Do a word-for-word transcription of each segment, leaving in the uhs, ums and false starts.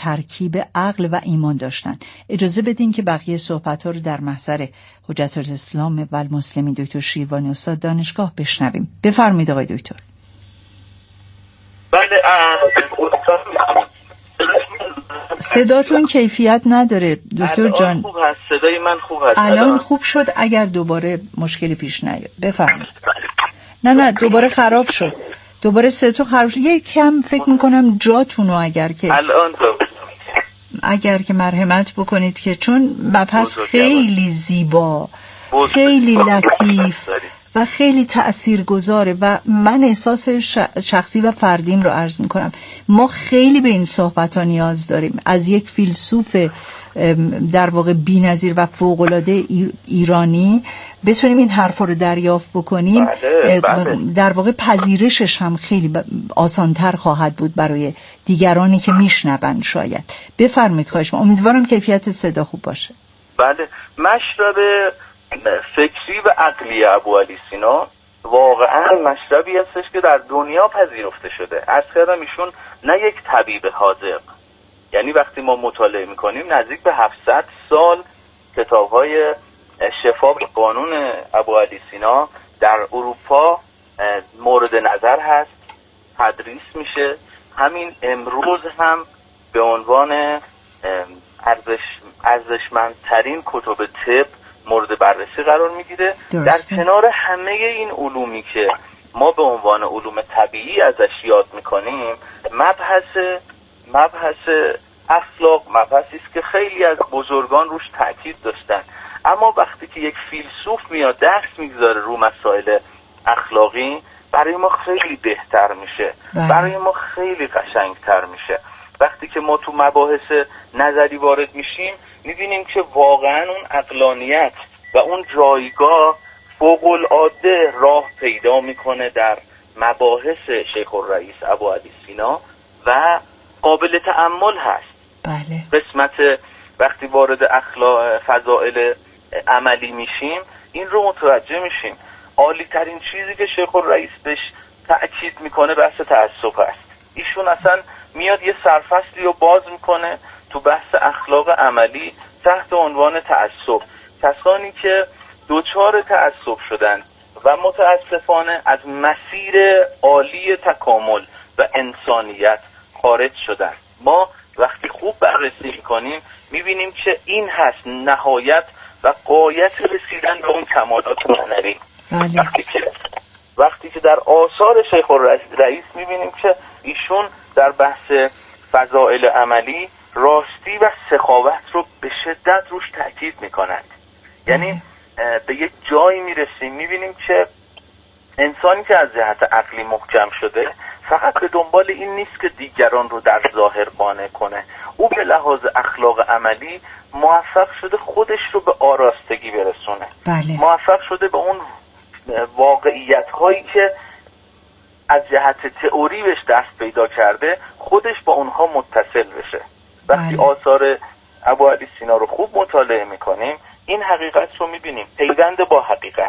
ترکیب عقل و ایمان داشتن. اجازه بدین که بقیه صحبت‌ها رو در محضر حجت الاسلام و المسلمین دکتر شیروانی استاد دانشگاه بشنویم. بفرمایید آقای دکتر. بله، صداتون کیفیت نداره دکتر جان. خوب هست، صدای من خوب هست الان الان. خوب شد، اگر دوباره مشکلی پیش نیاد بفرمایید. نه نه دوباره خراب شد، دوباره صداتون خراب شد. یک کم فکر میکنم جاتونو اگر که الان تو اگر که مرحمت بکنید که چون مبحث خیلی زیبا، خیلی لطیف و خیلی تأثیرگذاره و من احساس شخصی و فردیم رو عرض میکنم. ما خیلی به این صحبت ها نیاز داریم از یک فیلسوف در واقع بی‌نظیر و فوق‌العاده ایرانی بتونیم این حرفا رو دریافت بکنیم. بله، بله. در واقع پذیرشش هم خیلی آسانتر خواهد بود برای دیگرانی که میشنون. شاید بفرمایید، خواهش می‌کنم. امیدوارم کیفیت صدا خوب باشه. بله، مشرب فکری و عقلی ابوعلی سینا واقعا مشربی هستش که در دنیا پذیرفته شده. عرض کردم ایشون نه یک طبیب حاذق، یعنی وقتی ما مطالعه میکنیم نزدیک به هفتصد سال کتاب‌های شفا به قانون ابوعلی سینا در اروپا مورد نظر هست، تدریس میشه. همین امروز هم به عنوان ارزش ارزشمندترین کتب طب مورد بررسی قرار میگیره. در کنار همه این علومی که ما به عنوان علوم طبیعی ازش یاد میکنیم، مبحث مبحث اخلاق مبحثی است که خیلی از بزرگان روش تاکید داشتن. اما وقتی که یک فیلسوف میاد درس میگذاره رو مسائل اخلاقی، برای ما خیلی بهتر میشه، برای ما خیلی قشنگتر میشه. وقتی که ما تو مباحث نظری وارد میشیم میبینیم که واقعا اون عقلانیت و اون جایگاه فوق‌العاده راه پیدا میکنه در مباحث شیخ الرئیس ابوعلی سینا و قابل تأمل هست. بله. قسمت وقتی وارد اخلاق فضائل عملی میشیم این رو متوجه میشیم. عالی ترین چیزی که شیخ الرئیس بهش تأکید میکنه بحث تعصب است. ایشون اصلا میاد یه سرفصلی رو باز میکنه تو بحث اخلاق عملی تحت عنوان تعصب. کسانی که دوچار تعصب شدن و متاسفانه از مسیر عالی تکامل و انسانیت خارج شدن، ما وقتی خوب بررسی میکنیم میبینیم که این هست نهایت و غایت رسیدن به اون کمالات معنوی. وقتی که وقتی که در آثار شیخ الرئیس میبینیم که ایشون در بحث فضائل عملی راستی و سخاوت رو به شدت روش تاکید میکنند. یعنی به یک جایی میرسیم میبینیم که انسانی که از جهت عقلی محکم شده فقط به دنبال این نیست که دیگران رو در ظاهر قانع کنه، او به لحاظ اخلاق عملی موفق شده خودش رو به آراستگی برسونه. بله. موفق شده به اون واقعیت هایی که از جهت تئوری بهش دست پیدا کرده خودش با اونها متصل بشه. وقتی بله. آثار ابوعلی سینا رو خوب مطالعه میکنیم این حقیقت رو میبینیم، پیوند با حقیقت.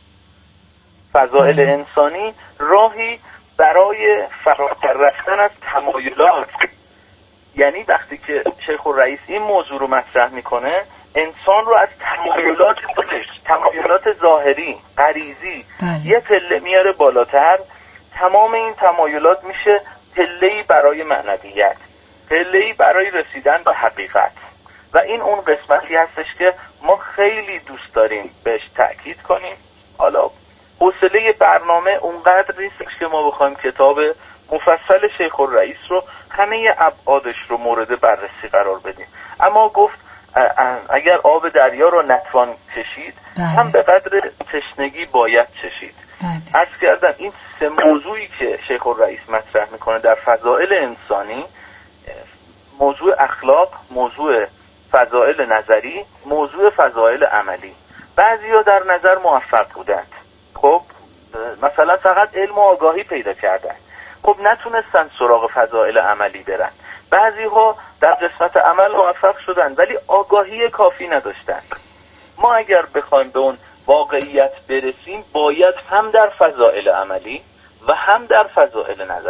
فضائل بله. انسانی راهی برای فراتر رفتن از تمایلات. یعنی وقتی که شیخ الرئیس این موضوع رو مطرح میکنه انسان رو از تمایلات خودش، تمایلات ظاهری، غریزی بله. یه پله میاره بالاتر. تمام این تمایلات میشه پله‌ای برای معنویت، پله‌ای برای رسیدن به حقیقت. و این اون قسمتی هستش که ما خیلی دوست داریم بهش تأکید کنیم. حالا حوصله برنامه اونقدر نیستش که ما بخوایم کتاب مفصل شیخ الرئیس رو همه ابعادش رو مورد بررسی قرار بدیم، اما گفت اگر آب دریا رو نتوان چشید بله. هم به قدر تشنگی باید چشید. بله. عرض کردم این سه موضوعی که شیخ الرئیس مطرح میکنه در فضائل انسانی، موضوع اخلاق، موضوع فضائل نظری، موضوع فضائل عملی، بعضیا در نظر موفق بودند، خب مثلا فقط علم و آگاهی پیدا کردن، خب نتونستن سراغ فضائل عملی برن. بعضی ها در قسمت عمل موفق شدن ولی آگاهی کافی نداشتن. ما اگر بخوایم به اون واقعیت برسیم باید هم در فضائل عملی و هم در فضائل نظری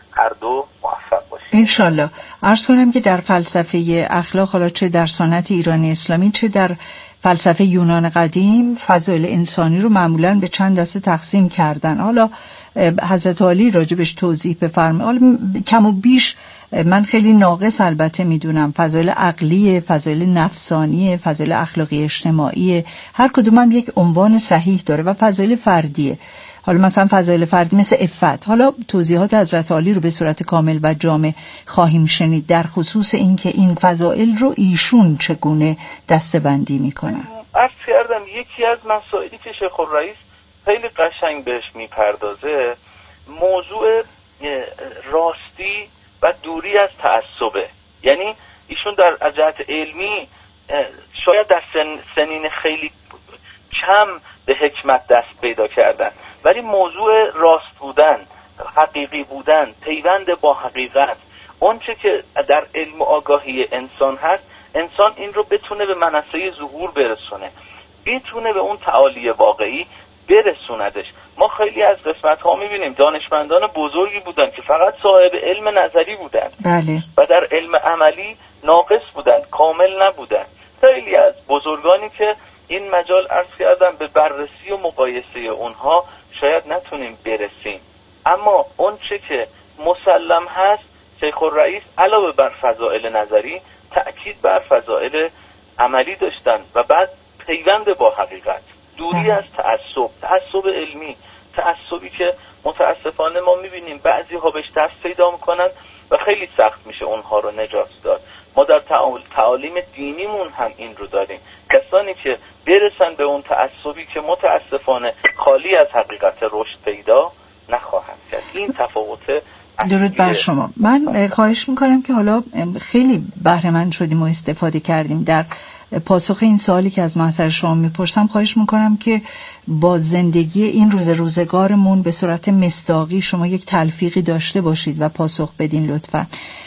هر دو موفق باشیم انشالله. عرض کنم که در فلسفه اخلاق، حالا چه در سنت ایرانی اسلامی چه در فلسفه یونان قدیم، فضایل انسانی رو معمولاً به چند دسته تقسیم کردن. حالا حضرت علی راجبش توضیح بفرمایید. حالا کم و بیش من خیلی ناقص البته میدونم، فضایل عقلی، فضایل نفسانی، فضایل اخلاقی اجتماعی، هر کدوم هم یک عنوان صحیح داره و فضایل فردیه. حالا مثلا فضایل فردی مثل عفت، حالا توضیحات حضرت علی رو به صورت کامل و جامع خواهیم شنید در خصوص اینکه این فضایل رو ایشون چگونه دسته‌بندی میکنن. عرض کردم یکی از مسائلی که شیخ الرئیس خیلی قشنگ بهش میپردازه موضوع راستی و دوری از تعصبه. یعنی ایشون در جهت علمی شاید در سن سنین خیلی کم به حکمت دست پیدا کردن، ولی موضوع راست بودن، حقیقی بودن، پیوند با حقیقت، اون چه که در علم و آگاهی انسان هست، انسان این رو بتونه به منصه ظهور برسونه، بتونه به اون تعالی واقعی برسوندش. ما خیلی از قسمت ها میبینیم دانشمندان بزرگی بودن که فقط صاحب علم نظری بودن، بله، و در علم عملی ناقص بودن، کامل نبودن. خیلی از بزرگانی که این مجال عرض کردم به بررسی و مقایسه اونها شاید نتونیم برسیم، اما اون چه که مسلم هست شیخ الرئیس علاوه بر فضائل نظری تأکید بر فضائل عملی داشتن و بعد پیوند با حقیقت، دوری از تعصب، تعصب علمی، تعصبی که متاسفانه ما میبینیم بعضی ها بهش دست پیدا میکنن و خیلی سخت میشه اونها رو نجات داد. ما در تعالیم دینیمون هم این رو داریم، کسانی که برسن به اون تعصبی که متاسفانه خالی از حقیقت رشد پیدا نخواهند کرد. این تفاوت درود بر شما. من خواهش میکنم که حالا خیلی بهره مند شدیم و استفاده کردیم. در پاسخ این سوالی که از محضر شما میپرسم خواهش میکنم که با زندگی این روز روزگارمون به صورت مصداقی شما یک تلفیقی داشته باشید و پاسخ بدین لطفا.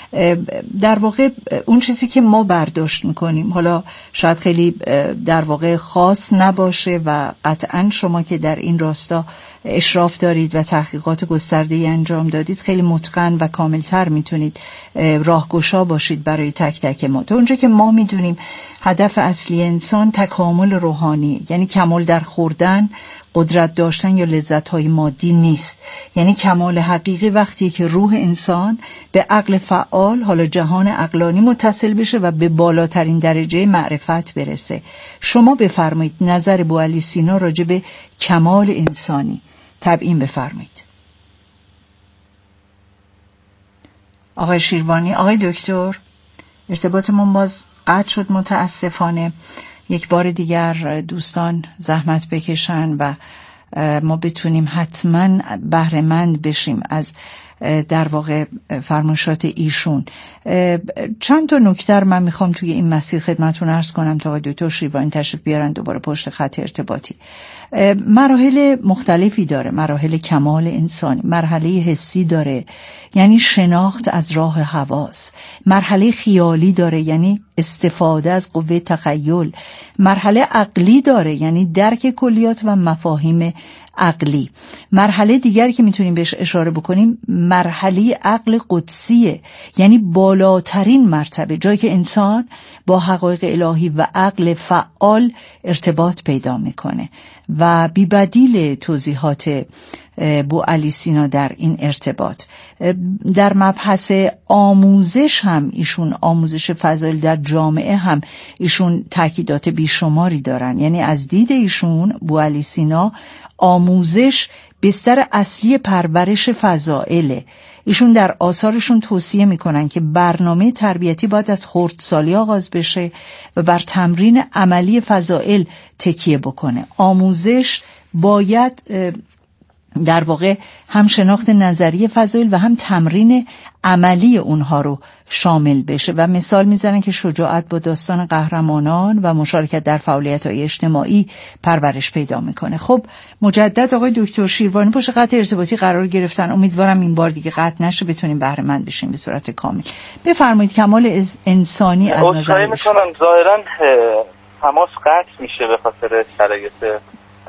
در واقع اون چیزی که ما برداشت میکنیم حالا شاید خیلی در واقع خاص نباشه و قطعا شما که در این راستا اشراف دارید و تحقیقات گسترده‌ای انجام دادید خیلی متقن و کاملتر میتونید راهگشا باشید برای تک تک ما. تا اونجا که ما میدونیم هدف اصلی انسان تکامل روحانی، یعنی کمال در خوردن، قدرت داشتن یا لذت‌های مادی نیست. یعنی کمال حقیقی وقتی که روح انسان به عقل فعال، حالا جهان عقلانی متصل بشه و به بالاترین درجه معرفت برسه. شما بفرمایید نظر بوعلی سینا راجع به کمال انسانی تبیین بفرمایید. آقای شیروانی، آقای دکتر، ارتباطمون باز قطع شد متاسفانه. یک بار دیگر دوستان زحمت بکشن و ما بتونیم حتما بهره مند بشیم از در واقع فرمایشات ایشون. چند تا نکته من میخوام توی این مسیر خدمتتون عرض کنم تا آقای دکتر شیروانی تشریف بیارن دوباره پشت خط ارتباطی. مراحل مختلفی داره، مراحل کمال انسانی. مرحله حسی داره، یعنی شناخت از راه حواس. مرحله خیالی داره، یعنی استفاده از قوه تخیل. مرحله عقلی داره، یعنی درک کلیات و مفاهیم عقلی. مرحله دیگر که میتونیم بهش اشاره بکنیم مرحله عقل قدسیه، یعنی بالاترین مرتبه، جایی که انسان با حقایق الهی و عقل فعال ارتباط پیدا میکنه و بی بدیل توضیحات بوعلی سینا در این ارتباط. در مبحث آموزش هم ایشون، آموزش فضایل در جامعه هم ایشون تاکیدات بیشماری دارن. یعنی از دید ایشون بوعلی سینا آموزش بستر اصلی پرورش فضائله. ایشون در آثارشون توصیه میکنن که برنامه تربیتی باید از خردسالی آغاز بشه و بر تمرین عملی فضائل تکیه بکنه. آموزش باید در واقع هم شناخت نظری فضائل و هم تمرین عملی اونها رو شامل بشه و مثال میزنن که شجاعت با داستان قهرمانان و مشارکت در فعالیت‌های اجتماعی پرورش پیدا میکنه. خب مجدد آقای دکتر شیروانی پشت خط ارتباطی قرار گرفتن. امیدوارم این بار دیگه قطع نشه، بتونیم بهره مند بشیم به صورت کامل. بفرمایید کمال انسانی از نظر میکنم ظاهرا تماس قطع میشه به خاطر شرایط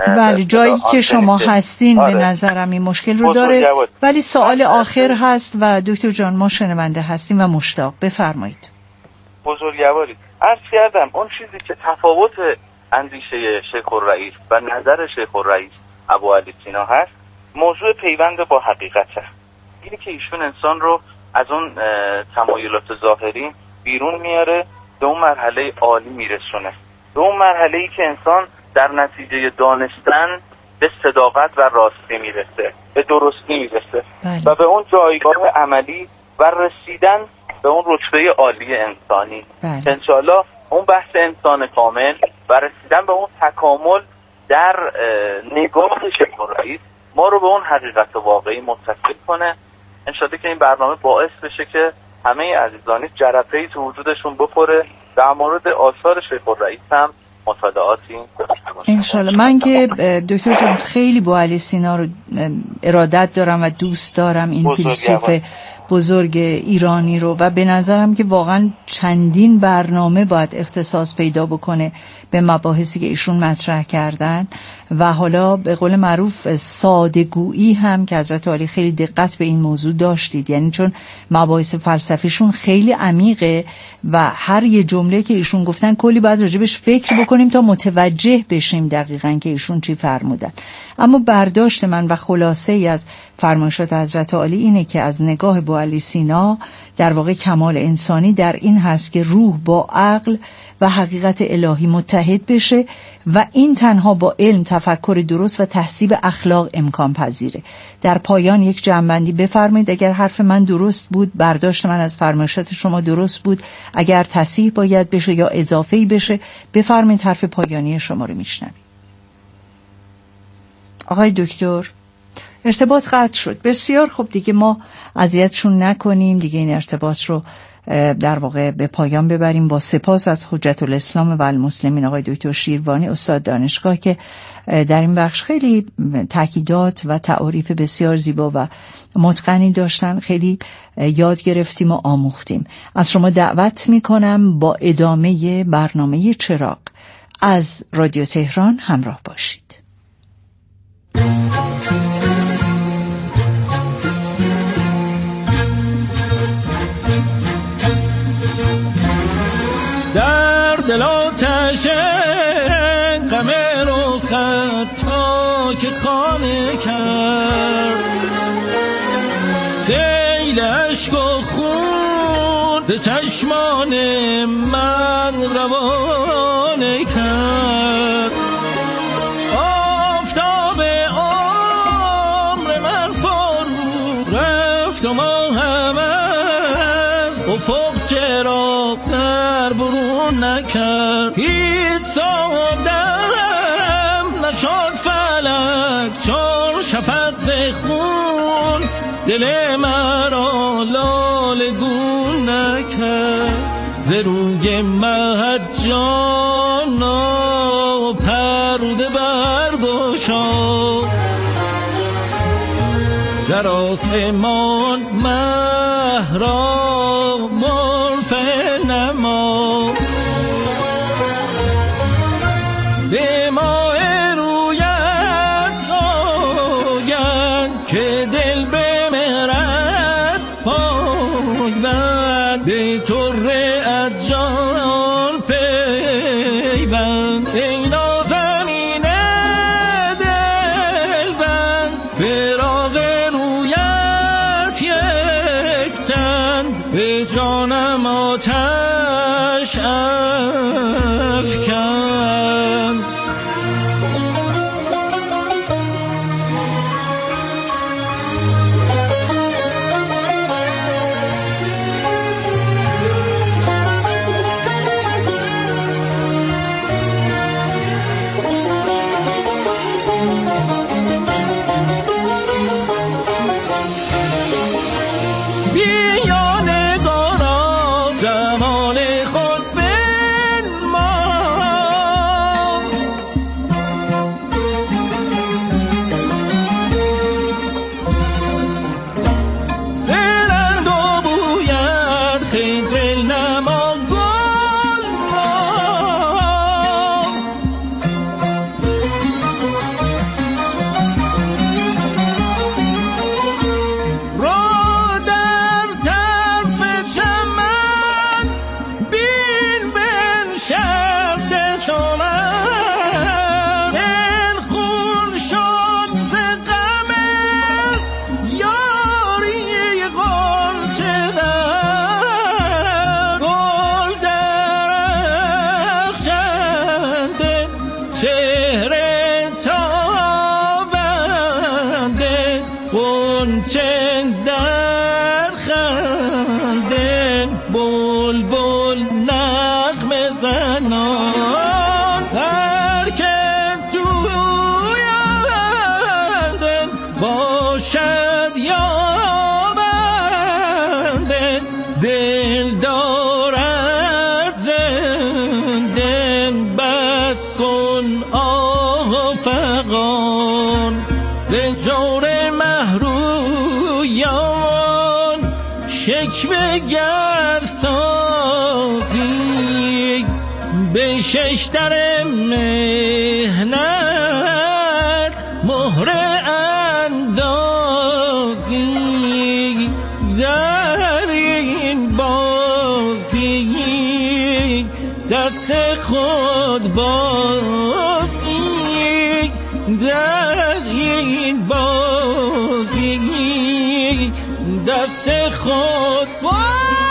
بله جایی که شما هستین آره. به نظرم این مشکل رو داره، ولی سوال آخر هست و دکتر جان ما شنونده هستیم و مشتاق. بفرمایید. بزرگواری عرض کردم اون چیزی که تفاوت اندیشه شیخ الرئیس و نظر شیخ الرئیس ابوعلی سینا هست موضوع پیوند با حقیقته. اینی که ایشون انسان رو از اون تمایلات ظاهری بیرون میاره، به اون مرحله عالی میرسونه، به اون مرحله ای که انسان در نتیجه دانستن به صداقت و راستی میرسه، به درستی میرسه بله. و به اون جایگاه عملی و رسیدن به اون رتبه عالی انسانی بله. انشاءالله اون بحث انسان کامل و رسیدن به اون تکامل در نگاه شیخ الرئیس ما رو به اون حقیقت واقعی متصل کنه. انشاءالله که این برنامه باعث بشه که همه عزیزانی جرقه‌ای تو وجودشون بخوره، در مورد آثار شیخ الرئیس هم مطالعاتی انشالله. من که دکتر جان خیلی ابوعلی سینا رو ارادت دارم و دوست دارم، این فیلسوف بزرگ ایرانی رو، و به نظرم که واقعا چندین برنامه باید اختصاص پیدا بکنه به مباحثی که ایشون مطرح کردن و حالا به قول معروف ساده‌گویی هم که حضرت عالی خیلی دقت به این موضوع داشتید، یعنی چون مباحث فلسفیشون خیلی عمیقه و هر یه جمله که ایشون گفتن کلی باید راجبش فکر بکنیم تا متوجه بشیم دقیقاً که ایشون چی فرمودن. اما برداشت من و خلاصه ای از فرمایشات حضرت عالی اینه که از نگاه ابوعلی سینا در واقع کمال انسانی در این هست که روح با عقل و حقیقت الهی متحد بشه و این تنها با علم، تفکر درست و تحصیل اخلاق امکان پذیره. در پایان یک جمع‌بندی بفرمایید اگر حرف من درست بود، برداشت من از فرمایشات شما درست بود، اگر تصحیح باید بشه یا اضافه‌ای بشه بفرمایید، حرف پایانی شما رو میشنویم. آقای دکتر ارتباط قطع شد. بسیار خوب، دیگه ما اذیتشون نکنیم، دیگه این ارتباط رو در واقع به پایان ببریم. با سپاس از حجت الاسلام و المسلمین آقای دکتر شیروانی استاد دانشگاه که در این بخش خیلی تاکیدات و تعاریف بسیار زیبا و متقنی داشتن، خیلی یاد گرفتیم و آموختیم. از شما دعوت میکنم با ادامه برنامه چراغ از رادیو تهران همراه باشید. در دل آتش غم رو خطا که خانه کرد، سیل عشق و خون ز چشمان من روانه کرد. آفتاب عمر من فرو رفت و ما هم از افق چرا سر برون نکرد. هیچ صاحب دم نشد فلک چون شفق خون، دل مرا لاله گون نکرد. ز روی مهد جانا پرده برداشت، در آسمان مه را منفعل نما. به ماه رویت سوگند که دل به مهرت پایبند، به طره جان پیوند. ای نازنین دلبند فراق رویت یک چند، به جانم آتش افکند. بیا نگارا جمال خود بنما، به ششتر مهنت مهر اندافی در این بافی دست خود بافی در این بافی دست خود بافی.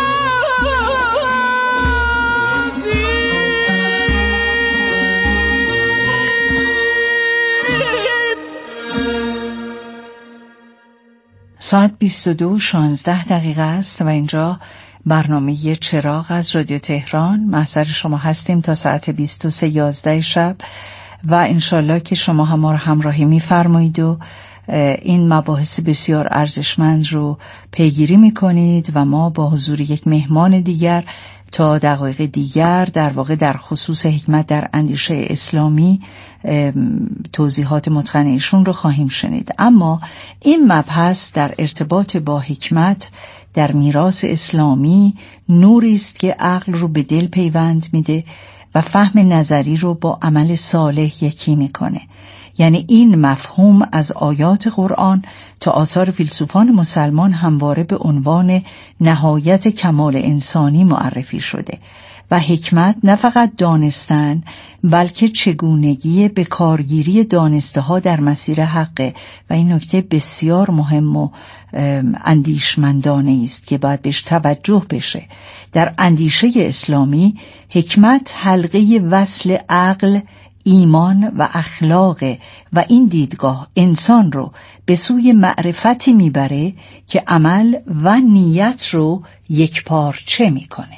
ساعت بیست و دو و شانزده دقیقه است و اینجا برنامه چراغ از رادیو تهران. محضر شما هستیم تا ساعت بیست و سه و یازده شب و انشالله که شما هم ما رو همراهی می‌فرمایید و این مباحث بسیار ارزشمند رو پیگیری می‌کنید و ما با حضور یک مهمان دیگر تا دقایق دیگر در واقع در خصوص حکمت در اندیشه اسلامی توضیحات متقن ایشون رو خواهیم شنید. اما این مبحث در ارتباط با حکمت در میراث اسلامی نوری است که عقل رو به دل پیوند میده و فهم نظری رو با عمل صالح یکی میکنه. یعنی این مفهوم از آیات قرآن تا آثار فیلسوفان مسلمان همواره به عنوان نهایت کمال انسانی معرفی شده و حکمت نه فقط دانستن بلکه چگونگی به کارگیری دانسته ها در مسیر حقه و این نکته بسیار مهم و اندیشمندانه است که باید بهش توجه بشه. در اندیشه اسلامی حکمت حلقه وصل عقل، ایمان و اخلاق و این دیدگاه انسان رو به سوی معرفتی میبره که عمل و نیت رو یکپارچه میکنه.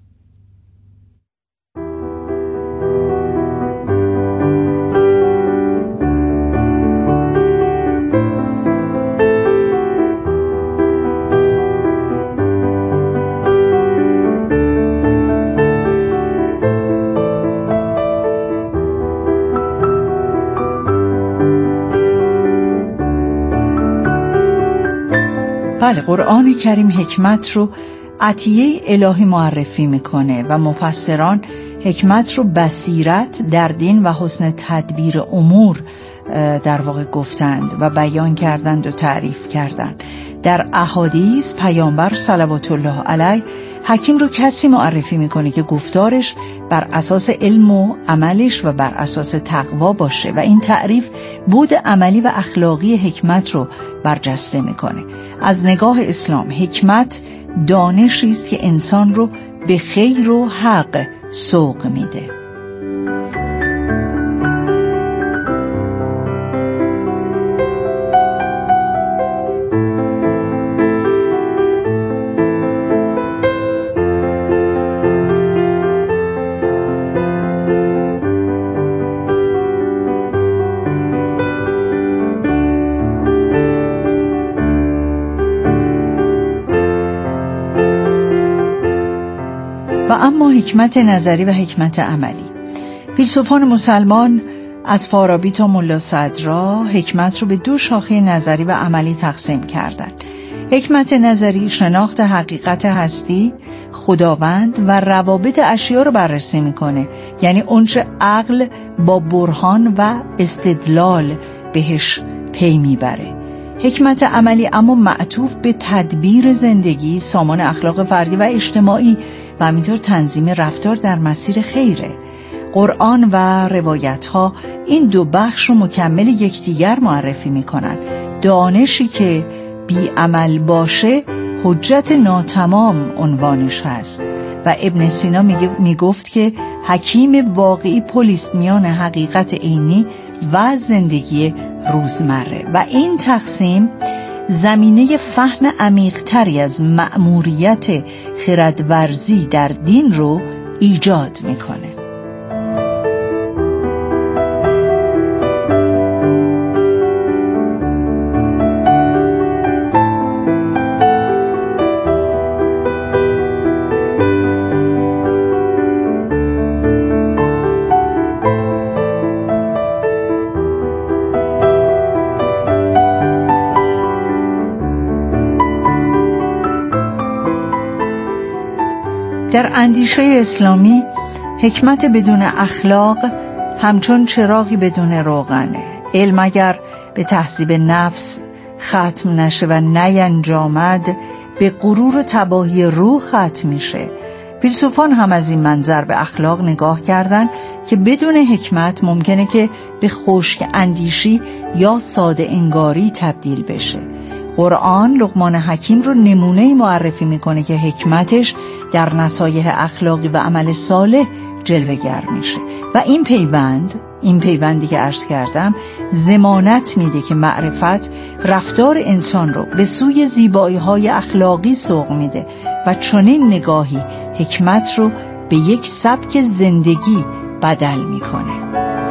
بله، قرآن کریم حکمت رو عطیه الهی معرفی میکنه و مفسران حکمت رو بصیرت در دین و حسن تدبیر امور در واقع گفتند و بیان کردند و تعریف کردند. در احادیث پیامبر صلوات الله علیه حکیم رو کسی معرفی میکنه که گفتارش بر اساس علم و عملش و بر اساس تقوا باشه و این تعریف بود عملی و اخلاقی حکمت رو برجسته میکنه. از نگاه اسلام حکمت دانشی است که انسان رو به خیر و حق سوق میده. و اما حکمت نظری و حکمت عملی. فیلسوفان مسلمان از فارابی تا ملا صدرا حکمت رو به دو شاخه نظری و عملی تقسیم کردند. حکمت نظری شناخت حقیقت هستی، خداوند و روابط اشیا رو بررسی میکنه، یعنی اونچه عقل با برهان و استدلال بهش پی میبره. حکمت عملی اما معطوف به تدبیر زندگی، سامان اخلاق فردی و اجتماعی و همینطور تنظیم رفتار در مسیر خیره. قرآن و روایت‌ها این دو بخش رو مکمل یکدیگر معرفی می‌کنن. دانشی که بی عمل باشه حجت ناتمام عنوانش هست و ابن سینا میگفت که حکیم واقعی پلیست میان حقیقت عینی و زندگی روزمره و این تقسیم زمینه فهم عمیق‌تری از مأموریت خردورزی در دین رو ایجاد میکنه. در اندیشه اسلامی حکمت بدون اخلاق همچون چراغی بدون روغنه. علم اگر به تهذیب نفس ختم نشه و نینجامد، به غرور و تباهی روح ختم میشه. فیلسوفان هم از این منظر به اخلاق نگاه کردن که بدون حکمت ممکنه که به خشک اندیشی یا ساده انگاری تبدیل بشه. قرآن لقمان حکیم رو نمونه معرفی میکنه که حکمتش در نصایح اخلاقی و عمل صالح جلوه‌گر میشه و این پیوند این پیوندی که عرض کردم ضمانت میده که معرفت رفتار انسان رو به سوی زیبایی‌های اخلاقی سوق میده و چنین نگاهی حکمت رو به یک سبک زندگی بدل میکنه.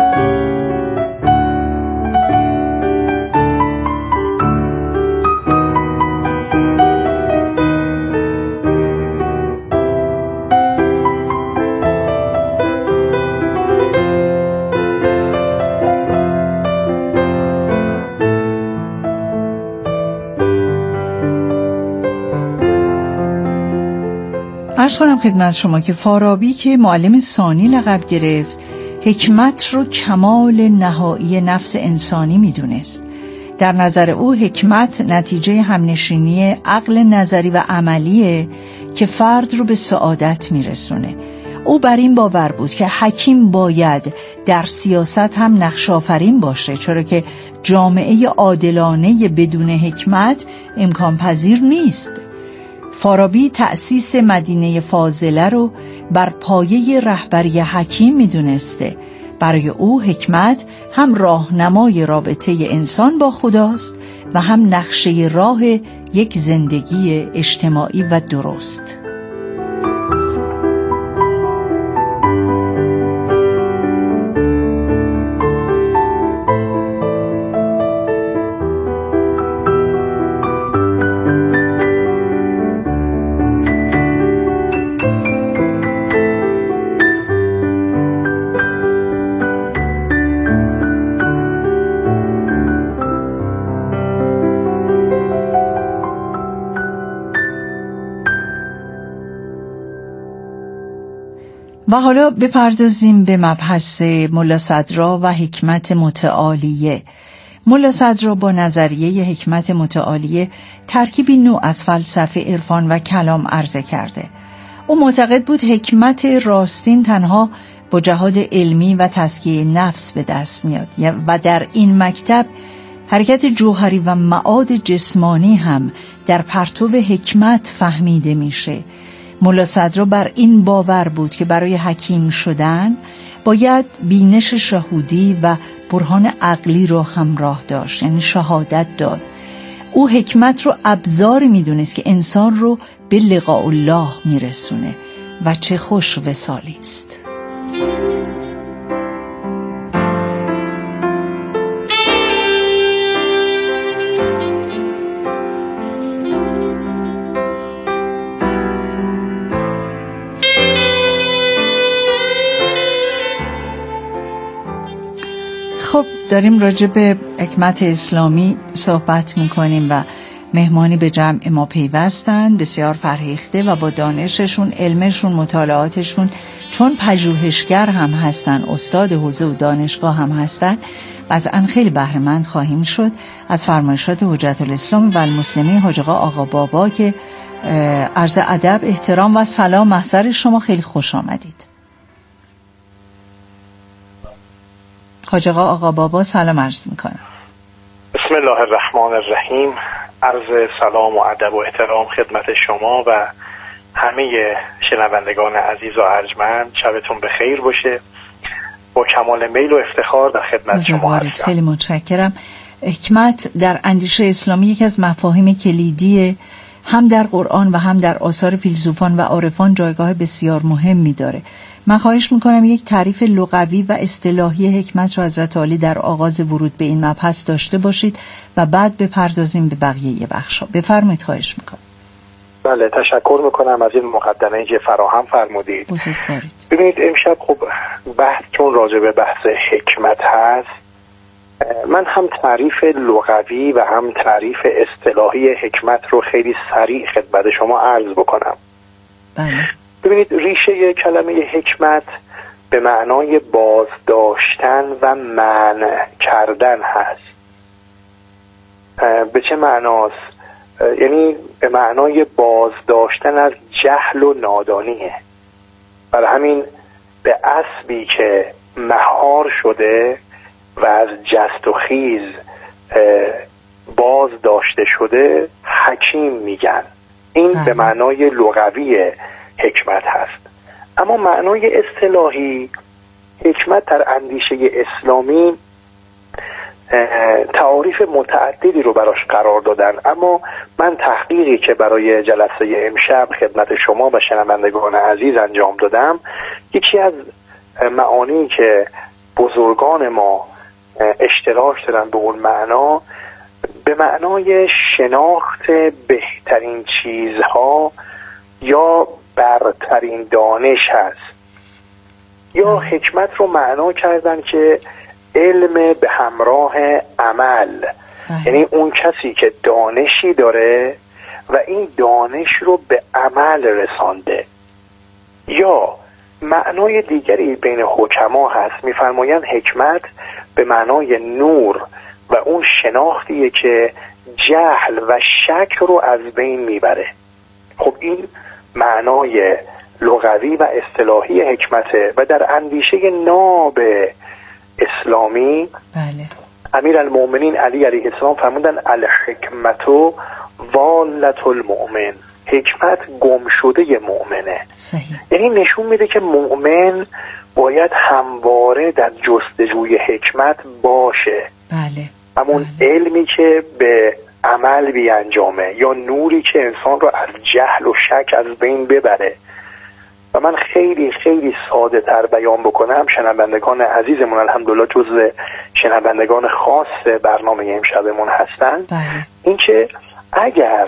عرض کنم خدمت شما که فارابی که معلم ثانی لقب گرفت، حکمت رو کمال نهایی نفس انسانی میدونست. در نظر او حکمت نتیجه همنشینی عقل نظری و عملیه که فرد رو به سعادت میرسونه. او بر این باور بود که حکیم باید در سیاست هم نقش آفرین باشه، چرا که جامعه عادلانه بدون حکمت امکان پذیر نیست. فارابی تأسیس مدینه فاضله رو بر پایه رهبری حکیم میدونسته. برای او حکمت هم راهنمای رابطه انسان با خداست و هم نقشه راه یک زندگی اجتماعی و درست. و حالا بپردازیم به مبحث ملا صدرا و حکمت متعالیه. ملا صدرا با نظریه حکمت متعالیه ترکیبی نوع از فلسفه، عرفان و کلام عرضه کرده. او معتقد بود حکمت راستین تنها با جهاد علمی و تزکیه نفس به دست میاد و در این مکتب حرکت جوهری و معاد جسمانی هم در پرتو حکمت فهمیده میشه. ملا صدرا بر این باور بود که برای حکیم شدن باید بینش شهودی و برهان عقلی رو همراه داشت، یعنی شهادت داد. او حکمت رو ابزاری میدونست که انسان رو به لقاء الله میرسونه و چه خوش وصالی است. خب داریم راجع به حکمت اسلامی صحبت میکنیم و مهمانی به جمع ما پیوستن، بسیار فرهیخته و با دانششون، علمشون، مطالعاتشون، چون پژوهشگر هم هستن، استاد حوزه و دانشگاه هم هستن، قطعاً خیلی بهره‌مند خواهیم شد از فرمایشات حجت الاسلام و المسلمین حاج آقا آقا بابا که عرض ادب، احترام و سلام محضر شما. خیلی خوش آمدید. حاج آقا آقا بابا سلام عرض میکنم. بسم الله الرحمن الرحیم. عرض سلام و ادب و احترام خدمت شما و همه شنوندگان عزیز و ارجمند. شبتون بخیر باشه. با کمال میل و افتخار در خدمت شما هستم. خیلی متشکرم. حکمت در اندیشه اسلامی یکی از مفاهیم کلیدی هم در قرآن و هم در آثار فیلسوفان و عارفان جایگاه بسیار مهمی داره. من خواهش میکنم یک تعریف لغوی و اصطلاحی حکمت را حضرت عالی در آغاز ورود به این مبحث داشته باشید و بعد بپردازیم به بقیه بخشا. بفرمایید. خواهش میکنم. بله، تشکر میکنم از این مقدمه‌ای که فراهم فرمودید. بزرگوارید. ببینید امشب خب بحث چون راجع به بحث حکمت هست، من هم تعریف لغوی و هم تعریف اصطلاحی حکمت رو خیلی سریع خدمت شما عرض بکنم. بله. ببینید ریشه کلمه حکمت به معنای بازداشتن و منع کردن هست. به چه معناست؟ یعنی به معنای بازداشتن از جهل و نادانیه. برای همین به اسبی که مهار شده و از جست و خیز باز داشته شده حکیم میگن. این به معنای لغوی حکمت هست. اما معنای اصطلاحی حکمت در اندیشه اسلامی تعاریف متعددی رو براش قرار دادن، اما من تحقیقی که برای جلسه امشب خدمت شما و شنوندگان عزیز انجام دادم، یکی از معانی که بزرگان ما اشتراک دارن به اون معنا، به معنای شناخت بهترین چیزها یا برترین دانش هست. یا حکمت رو معنا کردن که علم به همراه عمل، یعنی اون کسی که دانشی داره و این دانش رو به عمل رسانده. یا معنای دیگری بین حکما هست، میفرمایند حکمت به معنای نور و اون شناختیه که جهل و شک رو از بین میبره. خب این معنای لغوی و اصطلاحی حکمته و در اندیشه ناب اسلامی بله. امیرالمؤمنین علی علیه السلام فرمودن الحکمت والت المؤمن، حکمت گم شده مؤمنه. صحیح. یعنی نشون میده که مؤمن باید همواره در جستجوی حکمت باشه. بله. همون بله. علمی که به عمل بیانجامه یا نوری که انسان رو از جهل و شک از بین ببره. و من خیلی خیلی ساده تر بیان بکنم، شنوندگان عزیزمون الحمدلله جزو شنوندگان خاص برنامه امشبمون هستن. بله. این که اگر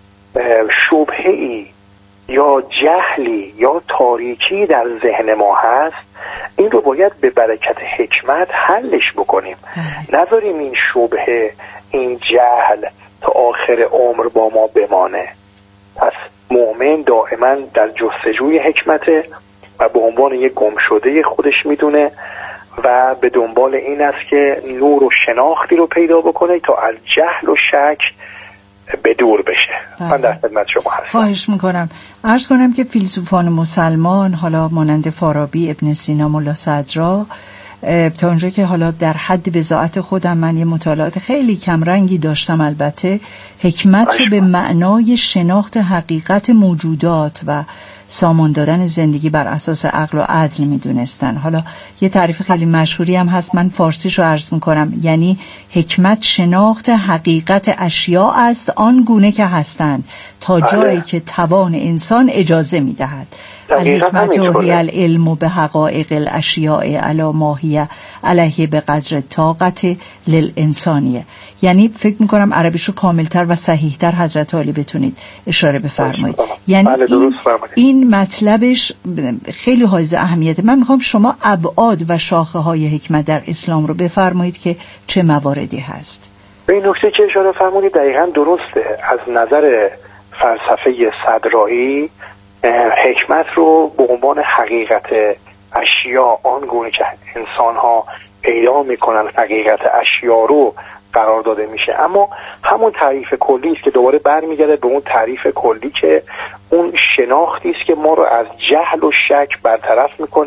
شبهه‌ای یا جهلی یا تاریکی در ذهن ما هست، این رو باید به برکت حکمت حلش بکنیم. بله. نذاریم این شبهه، این جهل تا آخر عمر با ما بمانه. پس مؤمن دائما در جستجوی حکمته و به عنوان یک گمشده خودش میدونه و به دنبال این است که نور و شناختی رو پیدا بکنه تا از جهل و شک به دور بشه. بله. من در خدمت شما هستم. خواهش میکنم. عرض کنم که فیلسوفان مسلمان، حالا مانند فارابی، ابن سینا، ملا صدرا، تا اونجا که حالا در حد بضاعت خودم من یه مطالعات خیلی کمرنگی داشتم، البته حکمت رو به معنای شناخت حقیقت موجودات و سامان دادن زندگی بر اساس عقل و عدل میدونستن. حالا یه تعریف خیلی مشهوری هم هست، من فارسیش رو عرض میکنم، یعنی حکمت شناخت حقیقت اشیاء است آن گونه که هستند تا جایی که توان انسان اجازه میدهد. الحکمت و هی العلم به حقایق الاشیاء علی ما هی علیه به قدر طاقت للانسانیه. یعنی فکر میکنم عربیشو کاملتر و صحیحتر حضرت عالی بتونید اشاره بفرمایید. یعنی این, این مطلبش خیلی حائز اهمیته. من میخوام شما ابعاد و شاخه های حکمت در اسلام رو بفرمایید که چه مواردی هست. به این نکته که اشاره فرمودید دقیقاً درسته. از نظر فلسفه صدرایی حکمت رو به عنوان حقیقت اشیا آنگونه که انسان ها پیدا میکنن حقیقت اشیا رو قرار داده میشه. اما همون تعریف کلی است که دوباره برمیگرده به اون تعریف کلی که اون شناختی است که ما رو از جهل و شک برطرف میکنه